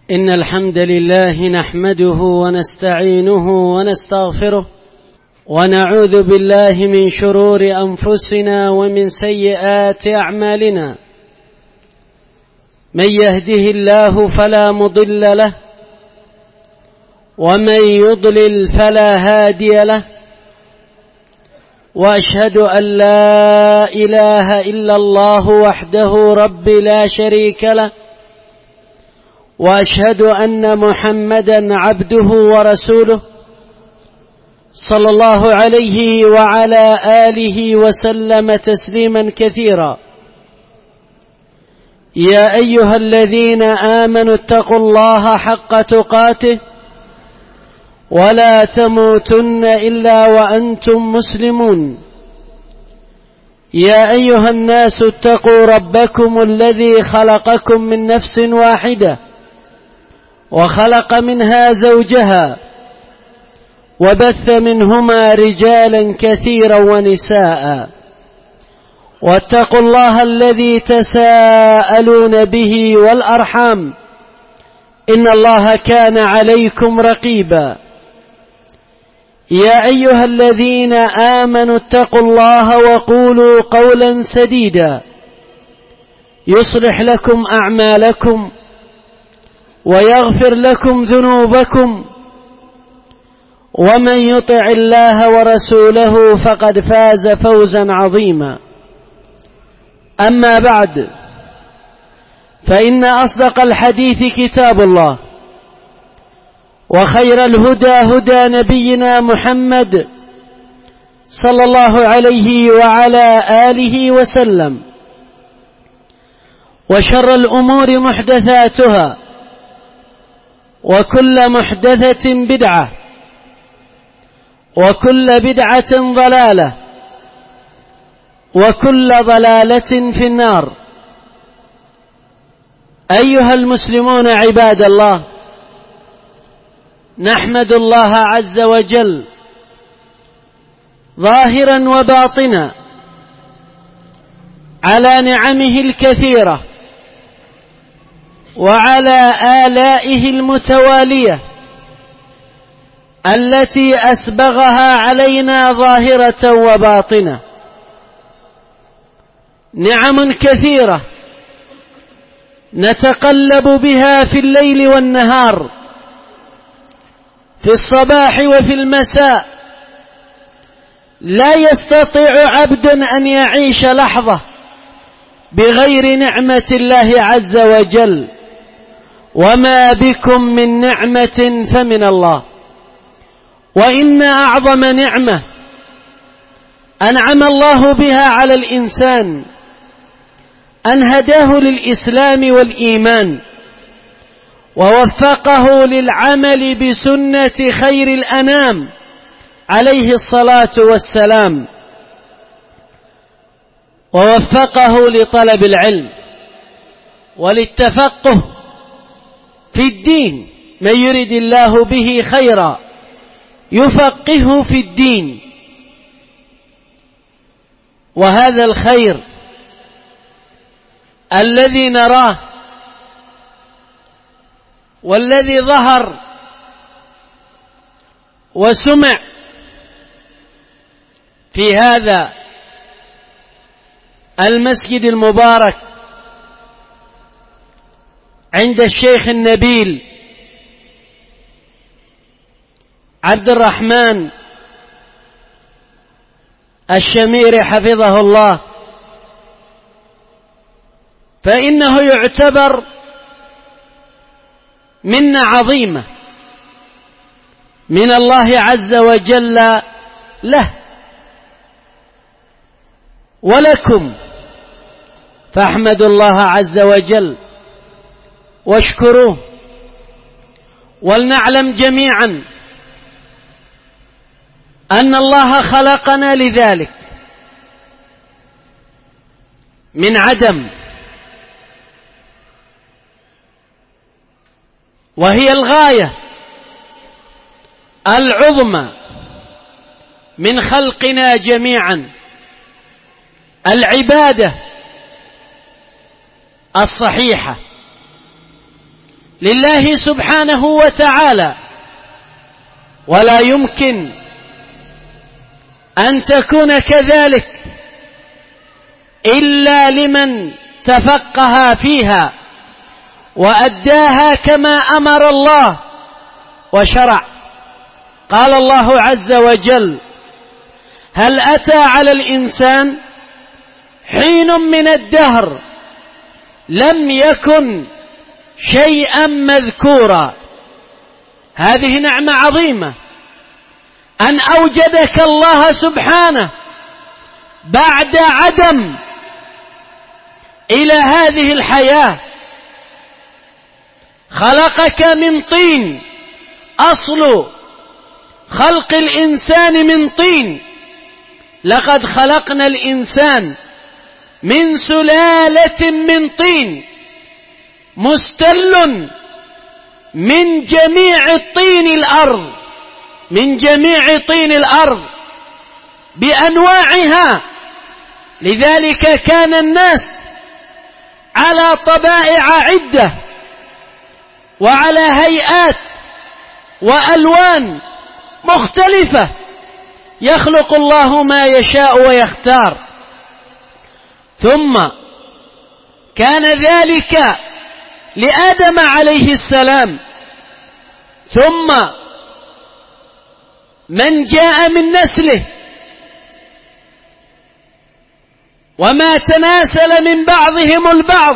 إن الحمد لله نحمده ونستعينه ونستغفره ونعوذ بالله من شرور أنفسنا ومن سيئات أعمالنا. من يهده الله فلا مضل له ومن يضلل فلا هادي له، وأشهد أن لا إله إلا الله وحده رب لا شريك له، وأشهد أن محمدا عبده ورسوله صلى الله عليه وعلى آله وسلم تسليما كثيرا. يا أيها الذين آمنوا اتقوا الله حق تقاته ولا تموتن إلا وأنتم مسلمون. يا أيها الناس اتقوا ربكم الذي خلقكم من نفس واحدة وخلق منها زوجها وبث منهما رجالا كثيرا ونساء، واتقوا الله الذي تساءلون به والأرحام إن الله كان عليكم رقيبا. يا أيها الذين آمنوا اتقوا الله وقولوا قولا سديدا يصلح لكم أعمالكم ويغفر لكم ذنوبكم، ومن يطع الله ورسوله فقد فاز فوزا عظيما. أما بعد، فإن أصدق الحديث كتاب الله، وخير الهدى هدى نبينا محمد صلى الله عليه وعلى آله وسلم، وشر الأمور محدثاتها، وكل محدثة بدعة، وكل بدعة ضلالة، وكل ضلالة في النار. أيها المسلمون عباد الله، نحمد الله عز وجل ظاهرا وباطنا على نعمه الكثيرة وعلى آلائه المتوالية التي أسبغها علينا ظاهرة وباطنة. نعم كثيرة نتقلب بها في الليل والنهار، في الصباح وفي المساء. لا يستطيع عبد أن يعيش لحظة بغير نعمة الله عز وجل، وما بكم من نعمة فمن الله. وإن أعظم نعمة أنعم الله بها على الإنسان أن هداه للإسلام والإيمان، ووفقه للعمل بسنة خير الأنام عليه الصلاة والسلام، ووفقه لطلب العلم وللتفقه في الدين. من يرد الله به خيرا يفقهه في الدين. وهذا الخير الذي نراه والذي ظهر وسمع في هذا المسجد المبارك عند الشيخ النبيل عبد الرحمن الشميري حفظه الله، فإنه يعتبر منة عظيمة من الله عز وجل له ولكم، فاحمدوا الله عز وجل واشكروه. ولنعلم جميعا أن الله خلقنا لذلك من عدم، وهي الغاية العظمى من خلقنا جميعا، العبادة الصحيحة لله سبحانه وتعالى، ولا يمكن أن تكون كذلك إلا لمن تفقه فيها وأداها كما أمر الله وشرع. قال الله عز وجل: هل أتى على الإنسان حين من الدهر لم يكن شيئا مذكورا. هذه نعمة عظيمة أن أوجدك الله سبحانه بعد عدم إلى هذه الحياة، خلقك من طين، أصل خلق الإنسان من طين. لقد خلقنا الإنسان من سلالة من طين مستل من جميع طين الأرض، من جميع طين الأرض بأنواعها. لذلك كان الناس على طبائع عدة وعلى هيئات وألوان مختلفة، يخلق الله ما يشاء ويختار. ثم كان ذلك لآدم عليه السلام، ثم من جاء من نسله وما تناسل من بعضهم البعض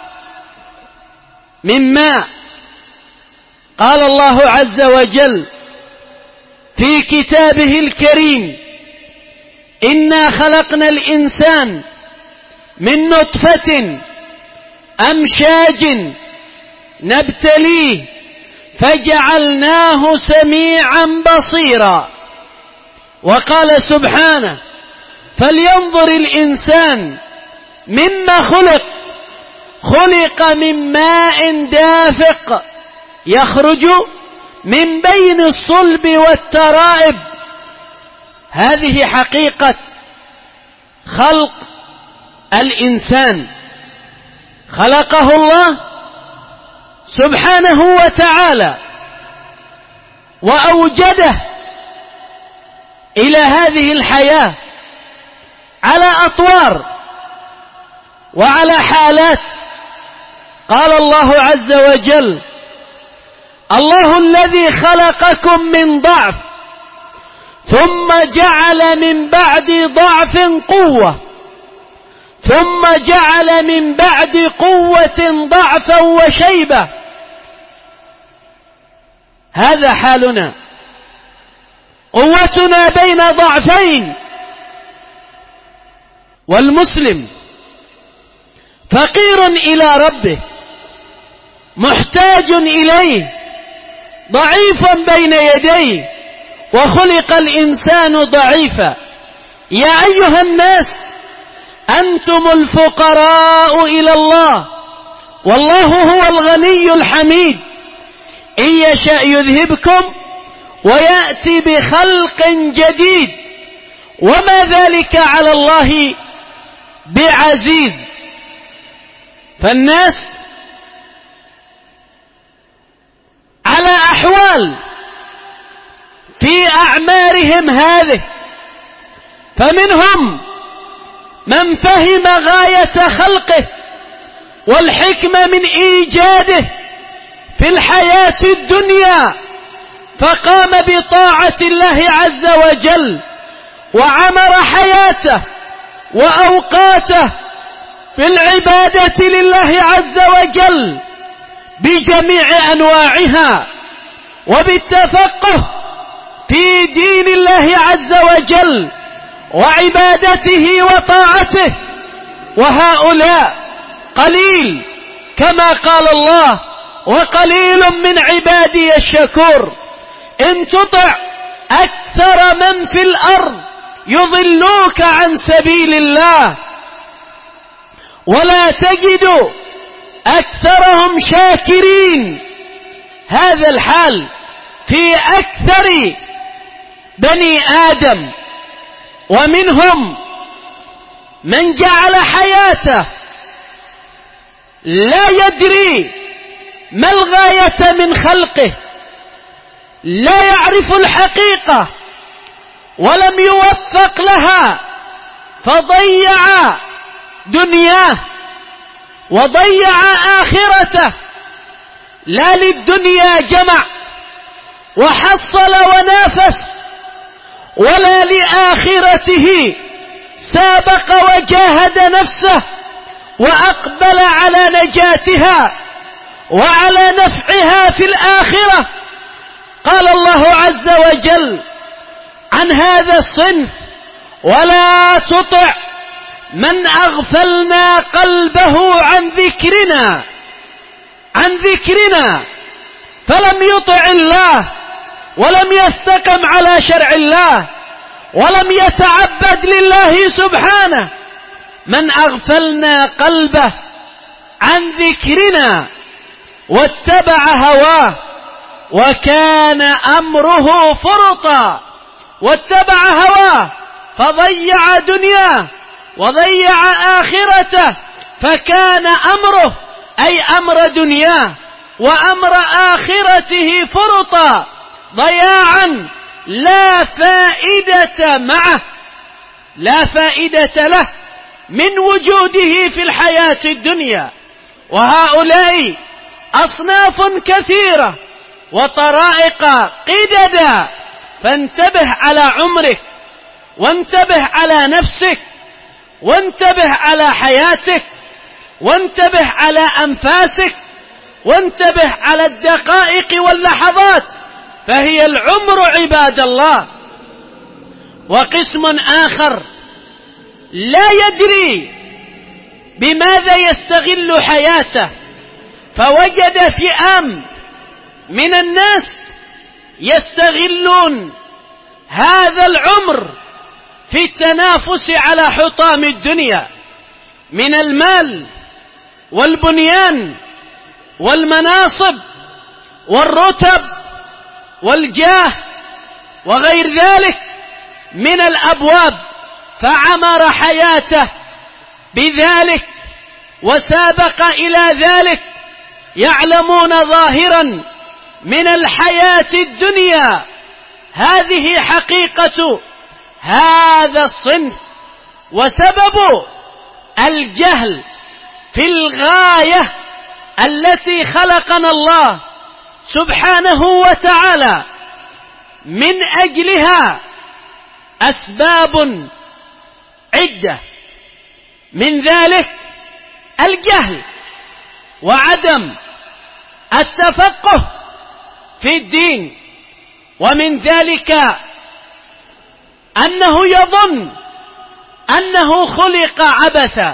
مما قال الله عز وجل في كتابه الكريم: إنا خلقنا الإنسان من نطفة أمشاج نبتليه فجعلناه سميعا بصيرا. وقال سبحانه: فلينظر الإنسان مما خلق، خلق من ماء دافق يخرج من بين الصلب والترائب. هذه حقيقة خلق الإنسان، خلقه الله سبحانه وتعالى وأوجده إلى هذه الحياة على أطوار وعلى حالات. قال الله عز وجل: الله الذي خلقكم من ضعف ثم جعل من بعد ضعف قوة ثم جعل من بعد قوة ضعفا وشيبة. هذا حالنا، قوتنا بين ضعفين. والمسلم فقير إلى ربه، محتاج إليه، ضعيف بين يديه، وخلق الإنسان ضعيفا. يا أيها الناس أنتم الفقراء إلى الله والله هو الغني الحميد، إن يشاء يذهبكم ويأتي بخلق جديد وما ذلك على الله بعزيز. فالناس على أحوال في أعمارهم هذه، فمنهم من فهم غاية خلقه والحكمة من إيجاده في الحياة الدنيا، فقام بطاعة الله عز وجل وعمر حياته وأوقاته بالعبادة لله عز وجل بجميع أنواعها، وبالتفقه في دين الله عز وجل وعبادته وطاعته. وهؤلاء قليل، كما قال الله: وقليل من عبادي الشكور. إن تطع أكثر من في الأرض يضلوك عن سبيل الله ولا تجد أكثرهم شاكرين. هذا الحال في أكثر بني آدم، ومنهم من جعل حياته لا يدري ما الغاية من خلقه، لا يعرف الحقيقة ولم يوفق لها، فضيع دنياه وضيع آخرته. لا للدنيا جمع وحصل ونافس، ولا لآخرته سابق وجاهد نفسه وأقبل على نجاتها وعلى نفعها في الآخرة. قال الله عز وجل عن هذا الصنف: ولا تطع من أغفلنا قلبه عن ذكرنا، فلم يطع الله ولم يستقم على شرع الله ولم يتعبد لله سبحانه. من أغفلنا قلبه عن ذكرنا واتبع هواه وكان أمره فرطا. واتبع هواه فضيع دنياه وضيع آخرته، فكان أمره أي أمر دنياه وأمر آخرته فرطا، ضياعا لا فائدة معه، لا فائدة له من وجوده في الحياة الدنيا. وهؤلاء أصناف كثيرة وطرائق قددا، فانتبه على عمرك، وانتبه على نفسك، وانتبه على حياتك، وانتبه على أنفاسك، وانتبه على الدقائق واللحظات، فهي العمر عباد الله. وقسم آخر لا يدري بماذا يستغل حياته، فوجد فئام من الناس يستغلون هذا العمر في التنافس على حطام الدنيا من المال والبنيان والمناصب والرتب والجاه وغير ذلك من الأبواب، فعمر حياته بذلك وسابق إلى ذلك. يعلمون ظاهرا من الحياة الدنيا، هذه حقيقة هذا الصنف، وسبب الجهل في الغاية التي خلقنا الله سبحانه وتعالى من أجلها أسباب عدة، من ذلك الجهل وعدم التفقه في الدين، ومن ذلك أنه يظن أنه خلق عبثا،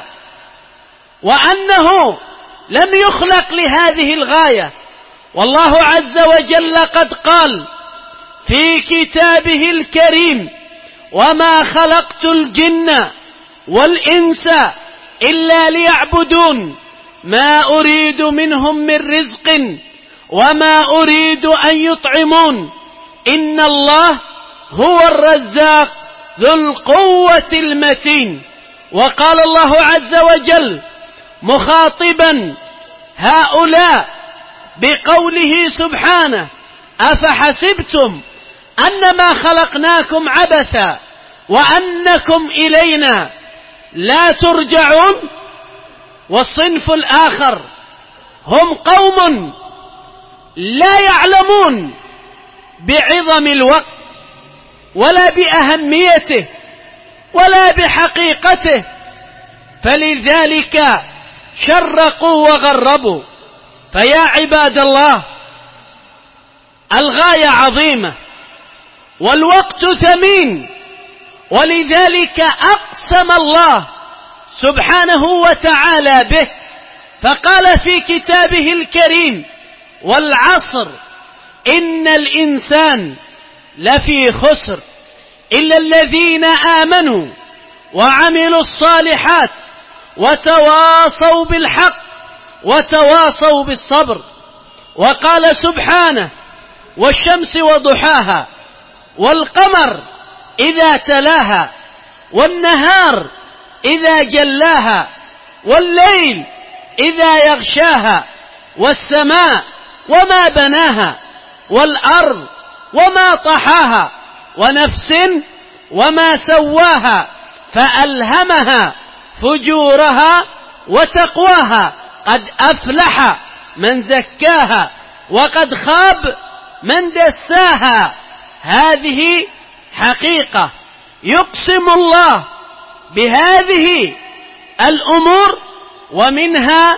وأنه لم يخلق لهذه الغاية. والله عز وجل قد قال في كتابه الكريم: وما خلقت الجن والإنس إلا ليعبدون ما أريد منهم من رزق وما أريد أن يطعمون إن الله هو الرزاق ذو القوة المتين. وقال الله عز وجل مخاطبا هؤلاء بقوله سبحانه: أفحسبتم أنما خلقناكم عبثا وأنكم إلينا لا ترجعون. والصنف الآخر هم قوم لا يعلمون بعظم الوقت ولا بأهميته ولا بحقيقته، فلذلك شرقوا وغربوا. فيا عباد الله، الغاية عظيمة والوقت ثمين، ولذلك أقسم الله سبحانه وتعالى به، فقال في كتابه الكريم: والعصر إن الإنسان لفي خسر إلا الذين آمنوا وعملوا الصالحات وتواصوا بالحق وتواصوا بالصبر. وقال سبحانه: والشمس وضحاها والقمر إذا تلاها والنهار إذا جلاها والليل إذا يغشاها والسماء وما بناها والأرض وما طحاها ونفس وما سواها فألهمها فجورها وتقواها قد أفلح من زكاها وقد خاب من دساها. هذه حقيقة يقسم الله بهذه الأمور، ومنها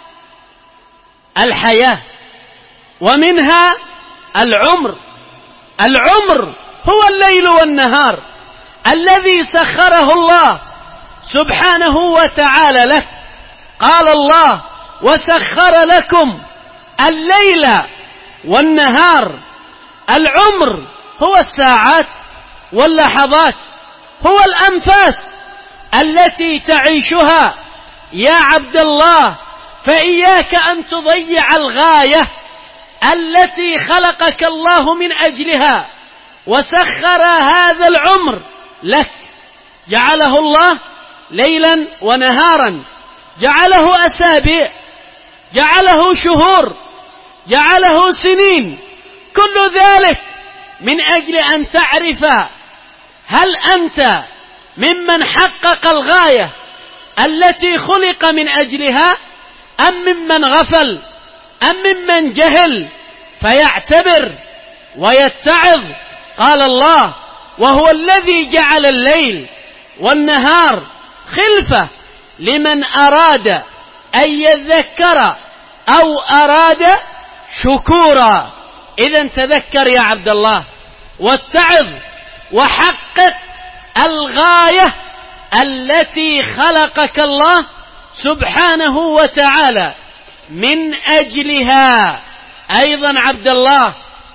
الحياة ومنها العمر. العمر هو الليل والنهار الذي سخره الله سبحانه وتعالى لك. قال الله: وسخر لكم الليل والنهار. العمر هو الساعات واللحظات، هو الأنفاس التي تعيشها يا عبد الله. فإياك أن تضيع الغاية التي خلقك الله من أجلها وسخر هذا العمر لك. جعله الله ليلا ونهارا، جعله أسابيع، جعله شهور، جعله سنين، كل ذلك من أجل أن تعرف هل أنت ممن حقق الغاية التي خلق من أجلها أم ممن غفل أم ممن جهل فيعتبر ويتعظ. قال الله: وهو الذي جعل الليل والنهار خلفة لمن أراد أن يذكر أو أراد شكورا. إذن تذكر يا عبد الله واتعظ وحقق الغاية التي خلقك الله سبحانه وتعالى من أجلها. أيضا عبد الله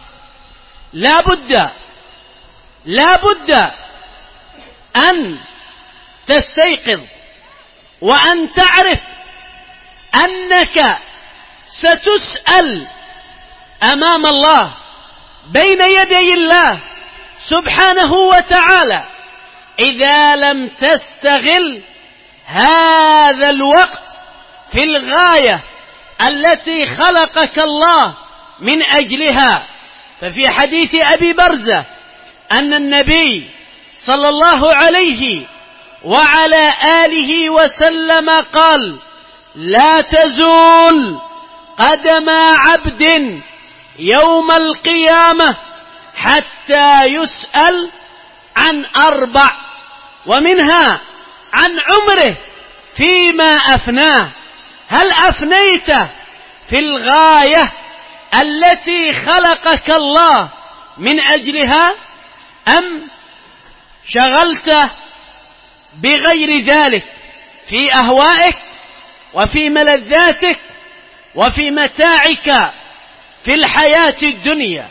لا بد أن تستيقظ وأن تعرف أنك ستسأل أمام الله بين يدي الله سبحانه وتعالى إذا لم تستغل هذا الوقت في الغاية التي خلقك الله من أجلها. ففي حديث أبي برزة أن النبي صلى الله عليه وعلى آله وسلم قال: لا تزول قدم عبد يوم القيامة حتى يسأل عن 4، ومنها عن عمره فيما أفناه. هل أفنيته في الغاية التي خلقك الله من أجلها أم شغلت بغير ذلك في أهوائك وفي ملذاتك وفي متاعك في الحياة الدنيا؟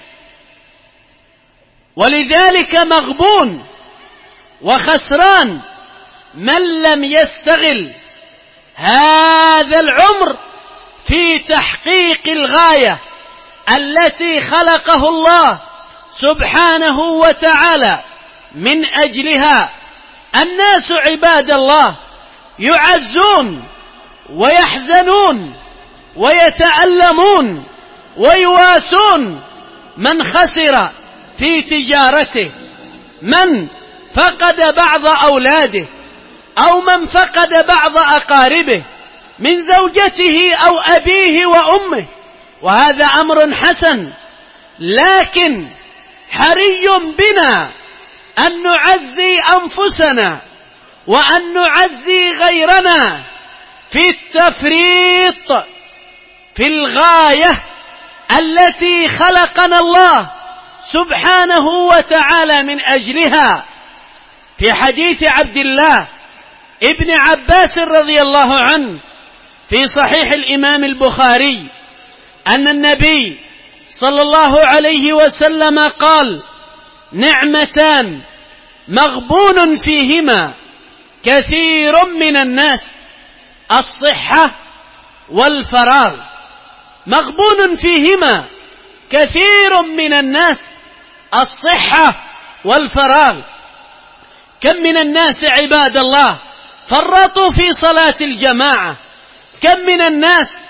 ولذلك مغبون وخسران من لم يستغل هذا العمر في تحقيق الغاية التي خلقه الله سبحانه وتعالى من أجلها. الناس عباد الله يعزون ويحزنون ويتألمون ويواسون من خسر في تجارته، من فقد بعض أولاده أو من فقد بعض أقاربه من زوجته أو أبيه وأمه، وهذا أمر حسن. لكن حري بنا أن نعزي أنفسنا وأن نعزي غيرنا في التفريط في الغاية التي خلقنا الله سبحانه وتعالى من أجلها. في حديث عبد الله ابن عباس رضي الله عنه في صحيح الإمام البخاري أن النبي صلى الله عليه وسلم قال: نعمتان مغبون فيهما كثير من الناس، الصحة والفراغ. مغبون فيهما كثير من الناس، الصحة والفراغ. كم من الناس عباد الله فرطوا في صلاة الجماعة، كم من الناس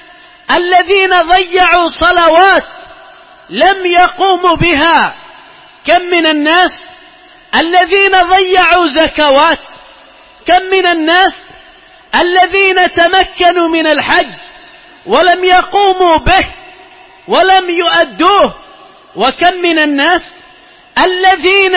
الذين ضيعوا صلوات لم يقوموا بها. كم من الناس الذين ضيعوا زكوات، كم من الناس الذين تمكنوا من الحج ولم يقوموا به ولم يؤدوه، وكم من الناس الذين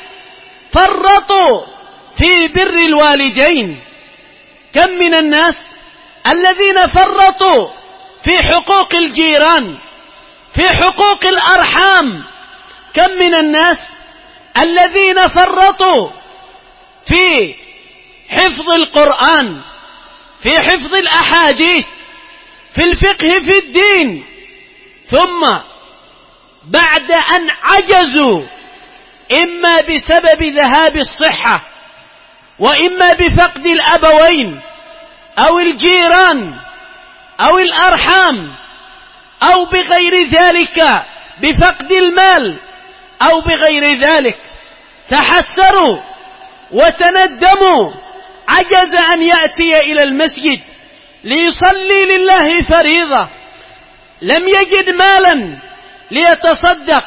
فرطوا في بر الوالدين، كم من الناس الذين فرطوا في حقوق الجيران، في حقوق الأرحام، كم من الناس الذين فرطوا في حفظ القرآن، في حفظ الأحاديث، في الفقه في الدين، ثم بعد أن عجزوا إما بسبب ذهاب الصحة وإما بفقد الأبوين أو الجيران أو الأرحام أو بغير ذلك، بفقد المال أو بغير ذلك، تحسروا وتندموا، عجز أن يأتي إلى المسجد ليصلي لله فريضة، لم يجد مالا ليتصدق،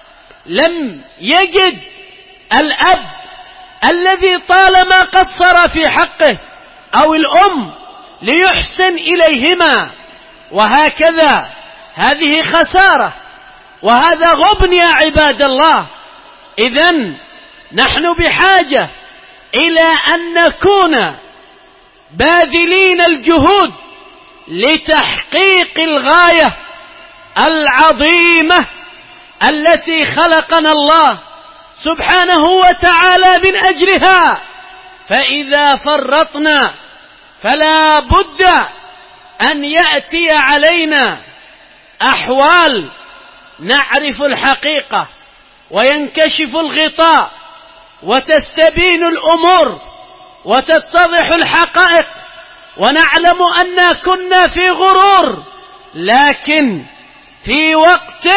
لم يجد الأب الذي طالما قصر في حقه أو الأم ليحسن إليهما، وهكذا هذه خسارة وهذا غبن يا عباد الله. إذن نحن بحاجة إلى أن نكون باذلين الجهود لتحقيق الغاية العظيمة التي خلقنا الله سبحانه وتعالى من أجلها. فإذا فرطنا فلا بد أن يأتي علينا أحوال نعرف الحقيقة وينكشف الغطاء وتستبين الأمور وتتضح الحقائق، ونعلم أننا كنا في غرور، لكن في وقت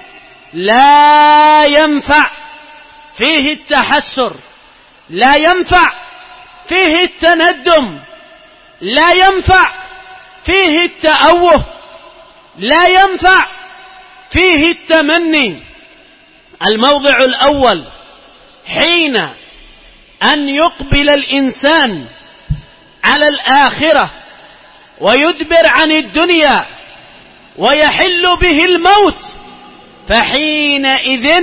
لا ينفع فيه التحسر، لا ينفع فيه التندم، لا ينفع فيه التأوه، لا ينفع فيه التمني. الموضع الأول حين أن يقبل الإنسان على الآخرة ويدبر عن الدنيا ويحل به الموت، فحينئذ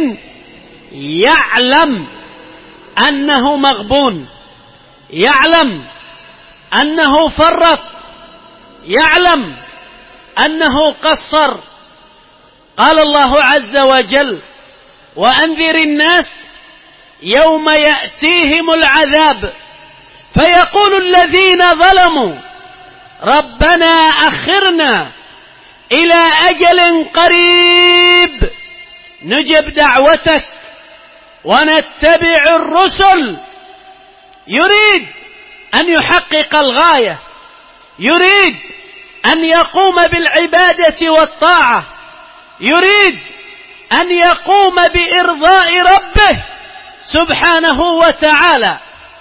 يعلم أنه مغبون، يعلم أنه فرط، يعلم أنه قصر. قال الله عز وجل: وأنذر الناس يوم يأتيهم العذاب فيقول الذين ظلموا ربنا أخرنا إلى أجل قريب نجب دعوتك ونتبع الرسل. يريد أن يحقق الغاية، يريد أن يقوم بالعبادة والطاعة، يريد أن يقوم بإرضاء ربه سبحانه وتعالى.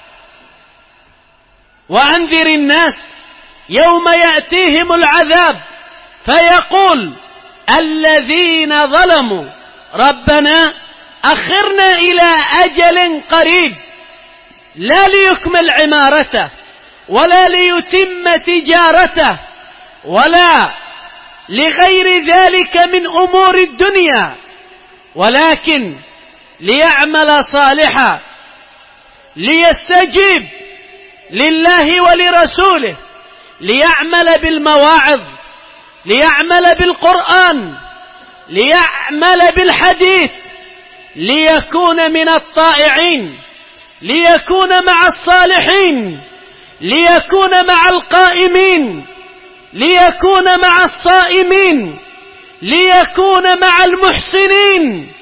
وأنذر الناس يوم يأتيهم العذاب فيقول الذين ظلموا ربنا أخرنا إلى أجل قريب، لا ليكمل عمارته ولا ليتم تجارته ولا لغير ذلك من أمور الدنيا، ولكن ليعمل صالحا، ليستجيب لله ولرسوله، ليعمل بالمواعظ، ليعمل بالقرآن، ليعمل بالحديث، ليكون من الطائعين، ليكون مع الصالحين، ليكون مع القائمين، ليكون مع الصائمين، ليكون مع المحسنين.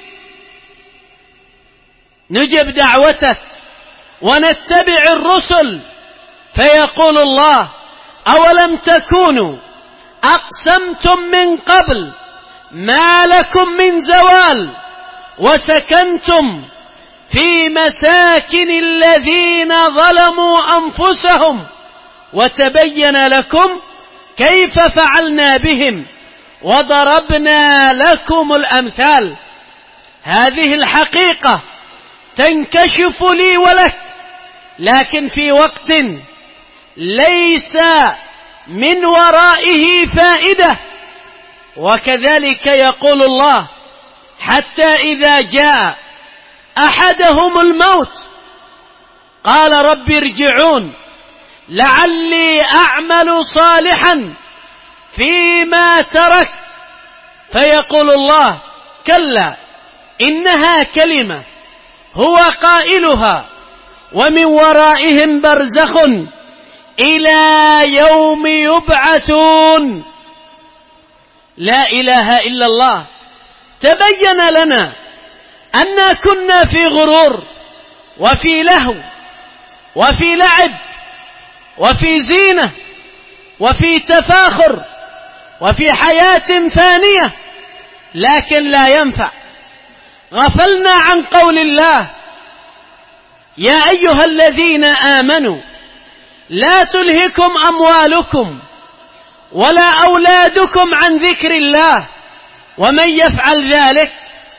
نجب دعوتك ونتبع الرسل، فيقول الله: أولم تكونوا أقسمتم من قبل ما لكم من زوال وسكنتم في مساكن الذين ظلموا أنفسهم وتبين لكم كيف فعلنا بهم وضربنا لكم الأمثال. هذه الحقيقة تنكشف لي ولك، لكن في وقت ليس من ورائه فائدة. وكذلك يقول الله: حتى إذا جاء أحدهم الموت قال رب ارجعون لعلي أعمل صالحا فيما تركت، فيقول الله: كلا إنها كلمة هو قائلها ومن ورائهم برزخ إلى يوم يبعثون. لا إله إلا الله. تبين لنا أن كنا في غرور وفي لهو وفي لعب وفي زينة وفي تفاخر وفي حياة فانية، لكن لا ينفع. غفلنا عن قول الله: يا أيها الذين آمنوا لا تلهكم أموالكم ولا أولادكم عن ذكر الله ومن يفعل ذلك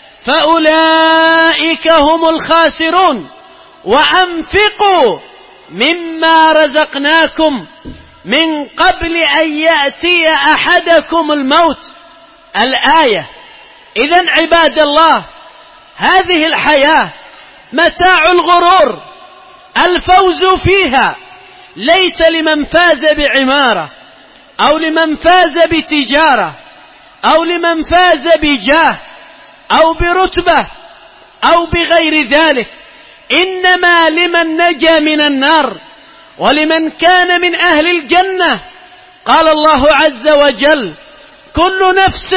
فأولئك هم الخاسرون. وأنفقوا مما رزقناكم من قبل أن يأتي أحدكم الموت. الآية. إذن عباد الله، هذه الحياة متاع الغرور، الفوز فيها ليس لمن فاز بعمارة أو لمن فاز بتجارة أو لمن فاز بجاه أو برتبة أو بغير ذلك، إنما لمن نجا من النار ولمن كان من أهل الجنة. قال الله عز وجل: كل نفس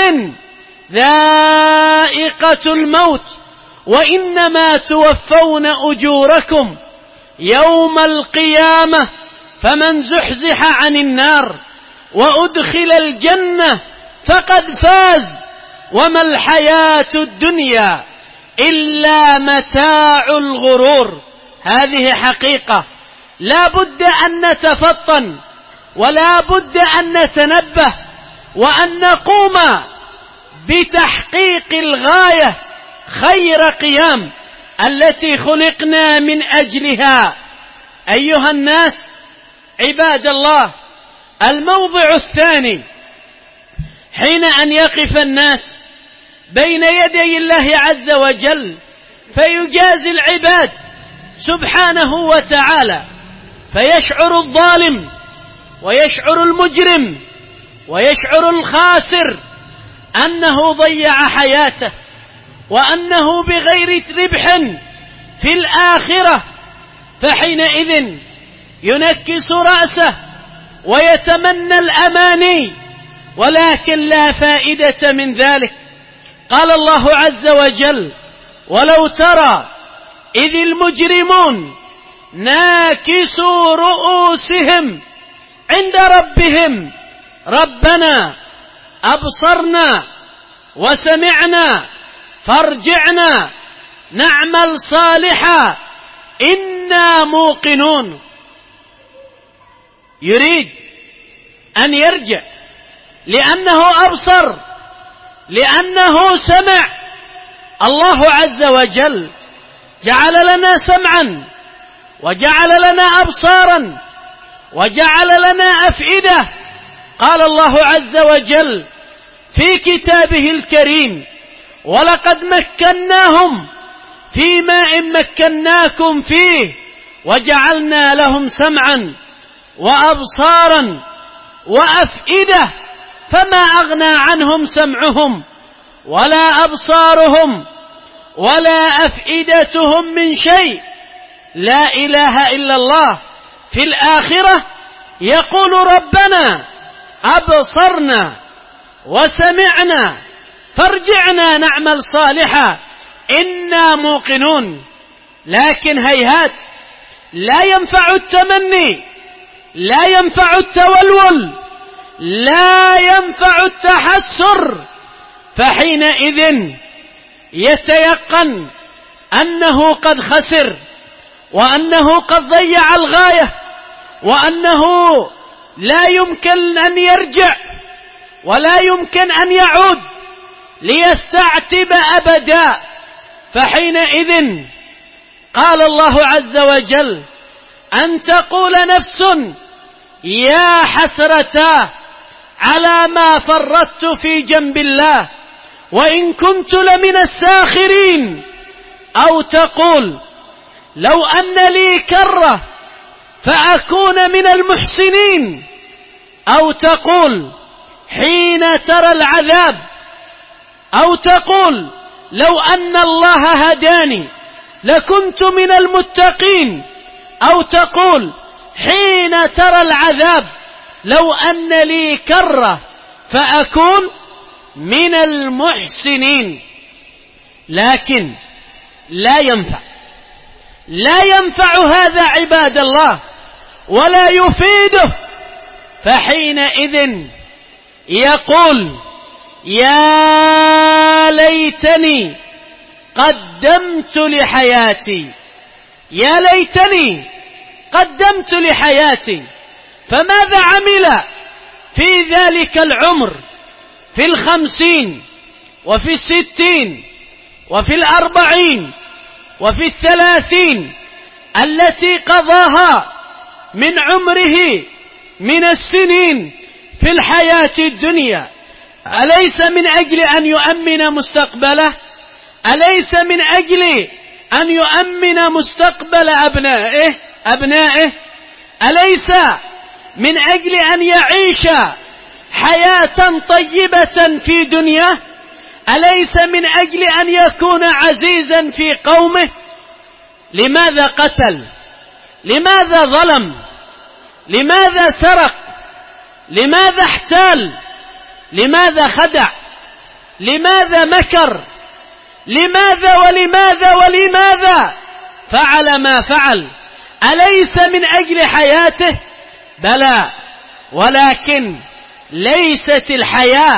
ذائقة الموت وإنما توفون أجوركم يوم القيامة فمن زحزح عن النار وأدخل الجنة فقد فاز وما الحياة الدنيا إلا متاع الغرور. هذه حقيقة لا بد أن نتفطن ولا بد أن نتنبه وأن نقوم بتحقيق الغاية خير قيام التي خلقنا من أجلها. أيها الناس عباد الله، الموضع الثاني حين أن يقف الناس بين يدي الله عز وجل فيجازي العباد سبحانه وتعالى، فيشعر الظالم ويشعر المجرم ويشعر الخاسر أنه ضيع حياته وأنه بغير ربح في الآخرة، فحينئذ ينكس رأسه ويتمنى الأماني، ولكن لا فائدة من ذلك. قال الله عز وجل: ولو ترى إذ المجرمون ناكسوا رؤوسهم عند ربهم ربنا أبصرنا وسمعنا فارجعنا نعمل صالحا إنا موقنون. يريد أن يرجع لأنه أبصر، لأنه سمع. الله عز وجل جعل لنا سمعا وجعل لنا أبصارا وجعل لنا أفئدة. قال الله عز وجل في كتابه الكريم: ولقد مكناهم في ماء مكناكم فيه وجعلنا لهم سمعا وأبصارا وأفئدة فما أغنى عنهم سمعهم ولا أبصارهم ولا أفئدتهم من شيء. لا إله إلا الله. في الآخرة يقول: ربنا أبصرنا وسمعنا فارجعنا نعمل صالحا إنا موقنون. لكن هيهات، لا ينفع التمني، لا ينفع التولول، لا ينفع التحسر، فحينئذ يتيقن أنه قد خسر وأنه قد ضيع الغاية وأنه لا يمكن أن يرجع ولا يمكن أن يعود ليستعتب أبدا. فحينئذ قال الله عز وجل: أن تقول نفس يا حسرتا على ما فرطت في جنب الله وإن كنت لمن الساخرين، أو تقول لو أن لي كرة فأكون من المحسنين، أو تقول حين ترى العذاب، أو تقول لو أن الله هداني لكنت من المتقين، أو تقول حين ترى العذاب لو أن لي كرة فأكون من المحسنين. لكن لا ينفع هذا عباد الله ولا يفيده. فحينئذ يقول: يا ليتني قدمت لحياتي، يا ليتني قدمت لحياتي. فماذا عمل في ذلك العمر، في 50 وفي 60 وفي 40 وفي 30 التي قضاها من عمره من السنين في الحياة الدنيا؟ أليس من أجل أن يؤمن مستقبله؟ أليس من أجل أن يؤمن مستقبل أبنائه؟ أليس من أجل أن يعيش حياة طيبة في دنياه؟ أليس من أجل أن يكون عزيزا في قومه؟ لماذا قتل؟ لماذا ظلم؟ لماذا سرق؟ لماذا احتال؟ لماذا خدع؟ لماذا مكر؟ لماذا ولماذا ولماذا فعل ما فعل؟ أليس من أجل حياته؟ بلى، ولكن ليست الحياة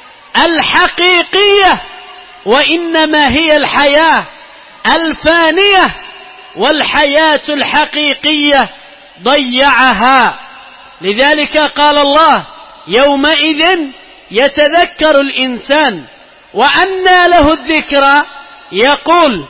الحقيقية، وإنما هي الحياة الفانية، والحياة الحقيقية ضيعها. لذلك قال الله: يومئذ يتذكر الإنسان وأنى له الذكرى يقول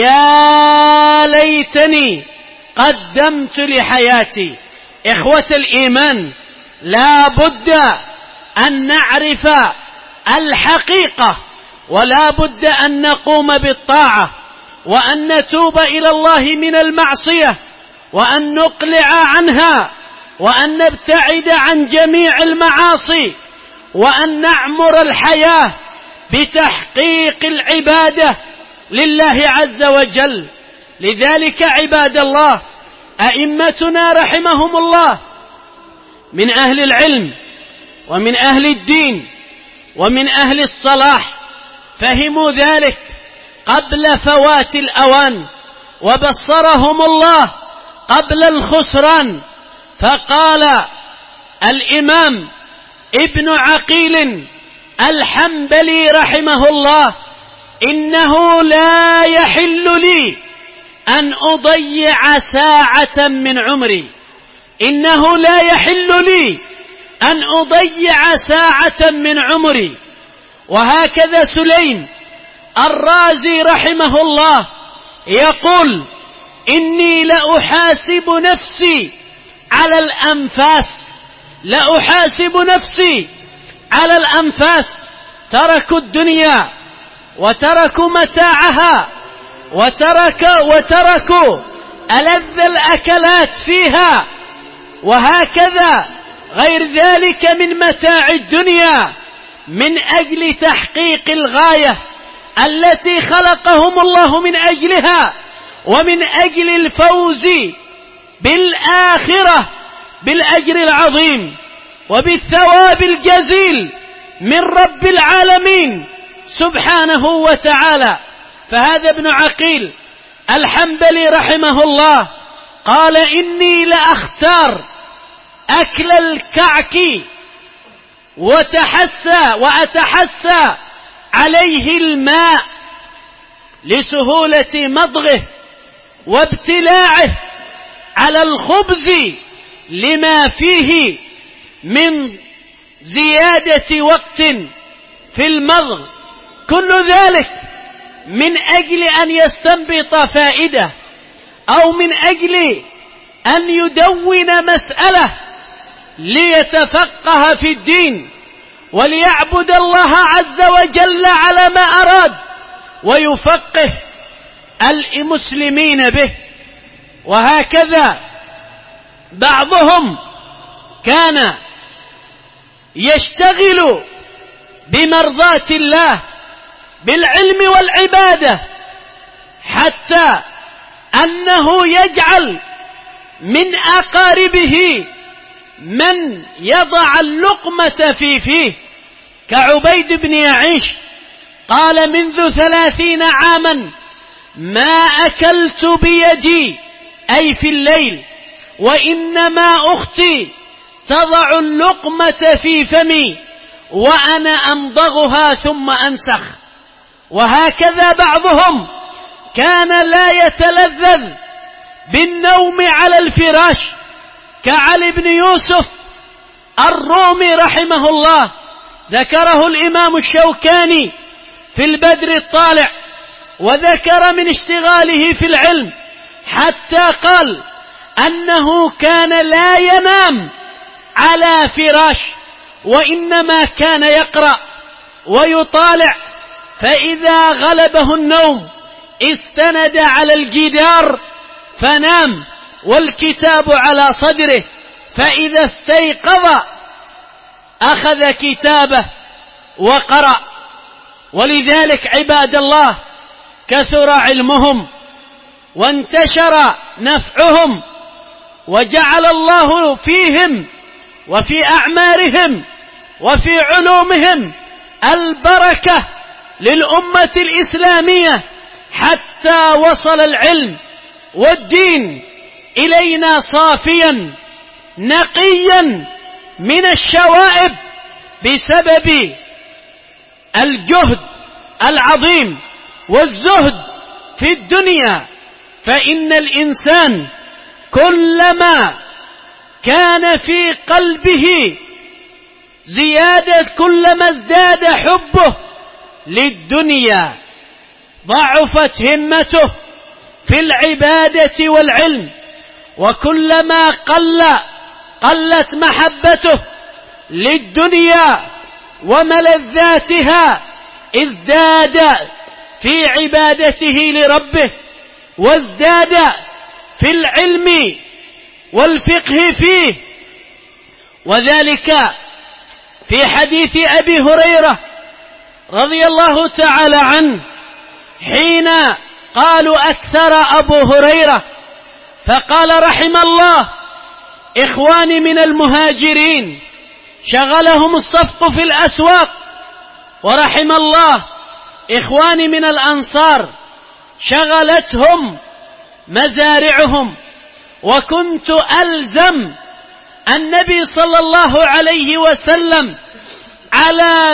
يا ليتني قدمت لحياتي. إخوة الإيمان، لا بد أن نعرف الحقيقة، ولا بد أن نقوم بالطاعة، وأن نتوب إلى الله من المعصية، وأن نقلع عنها، وأن نبتعد عن جميع المعاصي، وأن نعمر الحياة بتحقيق العبادة لله عز وجل. لذلك عباد الله، أئمتنا رحمهم الله من أهل العلم ومن أهل الدين ومن أهل الصلاح فهموا ذلك قبل فوات الأوان، وبصرهم الله قبل الخسران. فقال الإمام ابن عقيل الحنبلي رحمه الله: إنه لا يحل لي أن أضيع ساعة من عمري، إنه لا يحل لي أن أضيع ساعة من عمري. وهكذا سليم الرازي رحمه الله يقول: إني لأحاسب نفسي على الأنفاس، لأحاسب نفسي على الأنفاس. تركوا الدنيا وتركوا متاعها وتركوا ألذ الأكلات فيها، وهكذا غير ذلك من متاع الدنيا، من أجل تحقيق الغاية التي خلقهم الله من أجلها، ومن أجل الفوز بالآخرة بالأجر العظيم وبالثواب الجزيل من رب العالمين سبحانه وتعالى. فهذا ابن عقيل الحنبلي رحمه الله قال: إني لأختار أكل الكعك وأتحسى عليه الماء لسهولة مضغه وابتلاعه على الخبز لما فيه من زيادة وقت في المضغ، كل ذلك من أجل أن يستنبط فائدة أو من أجل أن يدون مسألة ليتفقه في الدين وليعبد الله عز وجل على ما أراد ويفقه المسلمين به. وهكذا بعضهم كان يشتغل بمرضاة الله بالعلم والعبادة، حتى أنه يجعل من أقاربه من يضع اللقمة في فيه، كعبيد بن يعيش قال: منذ 30 عاما ما أكلت بيدي، أي في الليل، وإنما أختي تضع اللقمة في فمي وأنا أمضغها ثم أنسخ. وهكذا بعضهم كان لا يتلذذ بالنوم على الفراش، كعلي بن يوسف الرومي رحمه الله، ذكره الإمام الشوكاني في البدر الطالع، وذكر من اشتغاله في العلم حتى قال أنه كان لا ينام على فراش، وإنما كان يقرأ ويطالع، فإذا غلبه النوم استند على الجدار فنام والكتاب على صدره، فإذا استيقظ أخذ كتابه وقرأ. ولذلك عباد الله كثر علمهم وانتشر نفعهم، وجعل الله فيهم وفي أعمارهم وفي علومهم البركة للأمة الإسلامية، حتى وصل العلم والدين إلينا صافيا نقيا من الشوائب بسبب الجهد العظيم والزهد في الدنيا. فإن الإنسان كلما كان في قلبه زيادة، كلما ازداد حبه للدنيا ضعفت همته في العبادة والعلم، وكلما قلت محبته للدنيا وملذاتها ازداد في عبادته لربه، وازداد في العلم والفقه فيه. وذلك في حديث أبي هريرة رضي الله تعالى عنه، حين قالوا أكثر أبو هريرة، فقال: رحم الله إخواني من المهاجرين شغلهم الصفق في الأسواق، ورحم الله إخواني من الأنصار شغلتهم مزارعهم. وكنت ألزم النبي صلى الله عليه وسلم على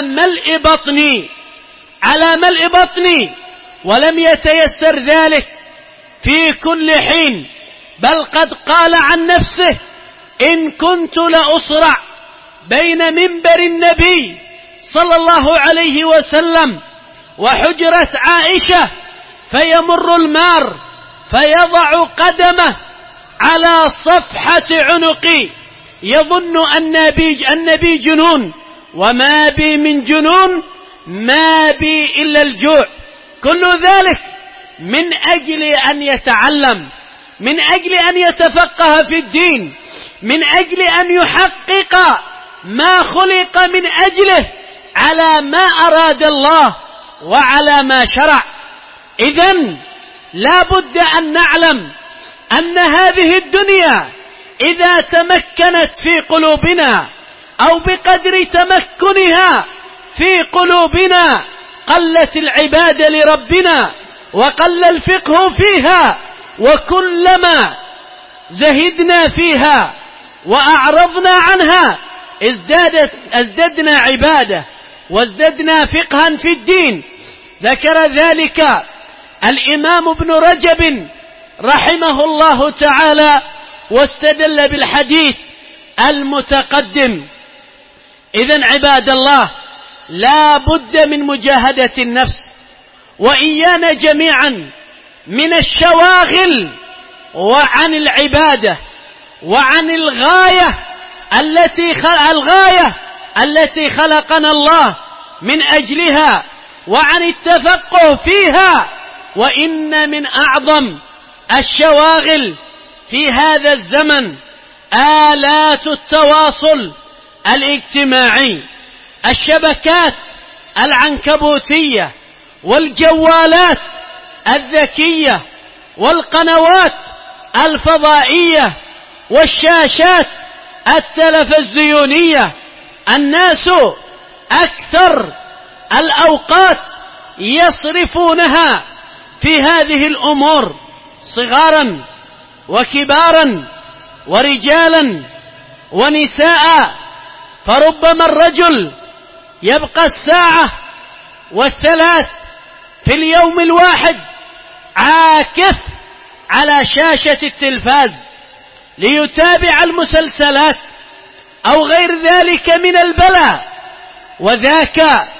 ملء بطني، ولم يتيسر ذلك في كل حين، بل قد قال عن نفسه: إن كنت لأصرع بين منبر النبي صلى الله عليه وسلم وحجرة عائشة، فيمر المار فيضع قدمه على صفحة عنقي يظن أن بي جنون، وما بي من جنون، ما بي إلا الجوع. كل ذلك من أجل أن يتعلم، من أجل أن يتفقه في الدين، من أجل أن يحقق ما خلق من أجله على ما أراد الله وعلى ما شرع. إذن لا بد أن نعلم أن هذه الدنيا إذا تمكنت في قلوبنا أو بقدر تمكنها في قلوبنا قلت العبادة لربنا وقل الفقه فيها، وكلما زهدنا فيها وأعرضنا عنها ازددنا عبادة وازددنا فقها في الدين. ذكر ذلك الإمام ابن رجب رحمه الله تعالى واستدل بالحديث المتقدم، إذن عباد الله لا بد من مجاهدة النفس وإيانا جميعا من الشواغل وعن العبادة وعن الغاية التي خلقنا الله من أجلها، وعن التفقه فيها. وإن من أعظم الشواغل في هذا الزمن آلات التواصل الاجتماعي، الشبكات العنكبوتية والجوالات الذكية والقنوات الفضائية والشاشات التلفزيونية. الناس أكثر الأوقات يصرفونها في هذه الأمور، صغارا وكبارا ورجالا ونساء. فربما الرجل يبقى الساعة والثلاث في اليوم الواحد عاكف على شاشة التلفاز ليتابع المسلسلات أو غير ذلك من البلاء، وذاك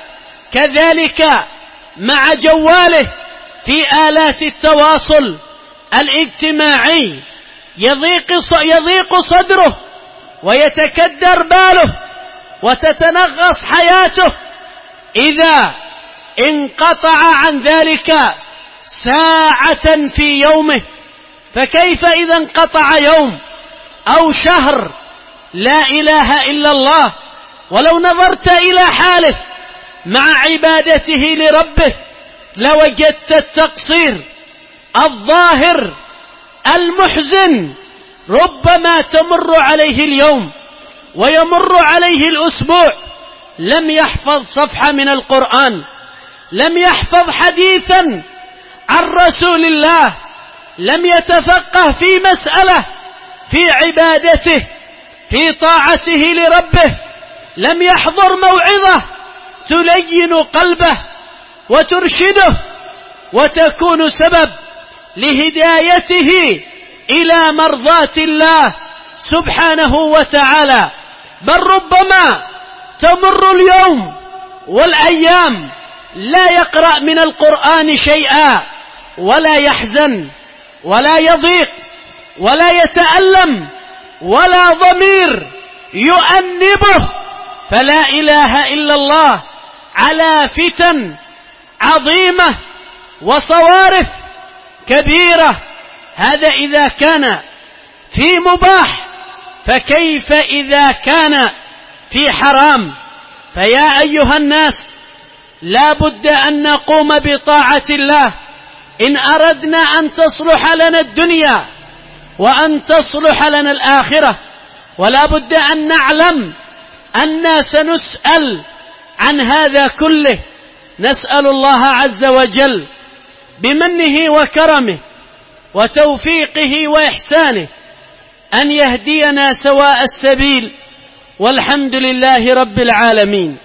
كذلك مع جواله في آلات التواصل الاجتماعي يضيق صدره ويتكدر باله وتتنغص حياته إذا انقطع عن ذلك ساعة في يومه. فكيف إذا انقطع يوم أو شهر؟ لا إله إلا الله. ولو نظرت إلى حاله مع عبادته لربه لوجدت التقصير الظاهر المحزن. ربما تمر عليه اليوم ويمر عليه الأسبوع لم يحفظ صفحة من القرآن، لم يحفظ حديثا عن رسول الله، لم يتفقه في مسألة في عبادته في طاعته لربه، لم يحضر موعظة تلين قلبه وترشده وتكون سبب لهدايته إلى مرضاة الله سبحانه وتعالى. بل ربما تمر اليوم والأيام لا يقرأ من القرآن شيئا، ولا يحزن ولا يضيق ولا يتألم ولا ضمير يؤنبه. فلا إله إلا الله على فتن عظيمة وصوارف كبيرة. هذا إذا كان في مباح، فكيف إذا كان في حرام؟ فيا أيها الناس لا بد أن نقوم بطاعة الله إن أردنا أن تصلح لنا الدنيا وأن تصلح لنا الآخرة. ولا بد أن نعلم أننا سنسأل عن هذا كله. نسأل الله عز وجل بمنه وكرمه وتوفيقه وإحسانه أن يهدينا سواء السبيل، والحمد لله رب العالمين.